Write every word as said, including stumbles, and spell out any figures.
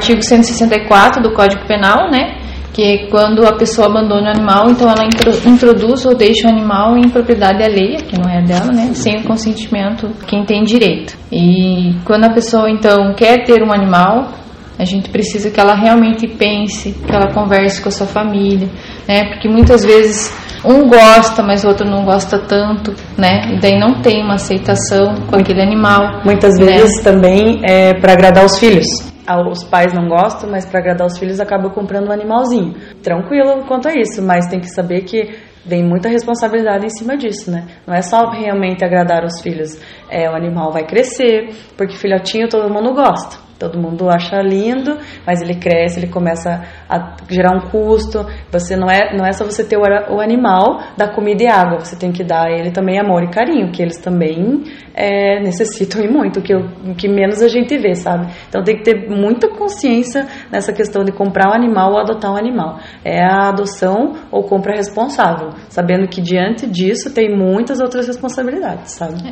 artigo cento e sessenta e quatro do Código Penal, né? Que quando a pessoa abandona o animal, então ela introduz ou deixa o animal em propriedade alheia, que não é dela, né? Sem o consentimento de quem tem direito. E quando a pessoa, então, quer ter um animal, a gente precisa que ela realmente pense, que ela converse com a sua família, né? Porque muitas vezes um gosta, mas o outro não gosta tanto, né? E daí não tem uma aceitação com aquele animal. Muitas vezes, né? Também é para agradar os filhos. Os pais não gostam, mas para agradar os filhos acabam comprando um animalzinho. Tranquilo quanto a isso, mas tem que saber que vem muita responsabilidade em cima disso, né? Não é só realmente agradar os filhos. É, o animal vai crescer, porque filhotinho todo mundo gosta. Todo mundo acha lindo, mas ele cresce, ele começa a gerar um custo. Você não é, não é só você ter o animal, dar comida e água, você tem que dar a ele também amor e carinho, que eles também é, necessitam e muito, que, o que menos a gente vê, sabe? Então tem que ter muita consciência nessa questão de comprar um animal ou adotar um animal. É a adoção ou compra responsável, sabendo que diante disso tem muitas outras responsabilidades, sabe?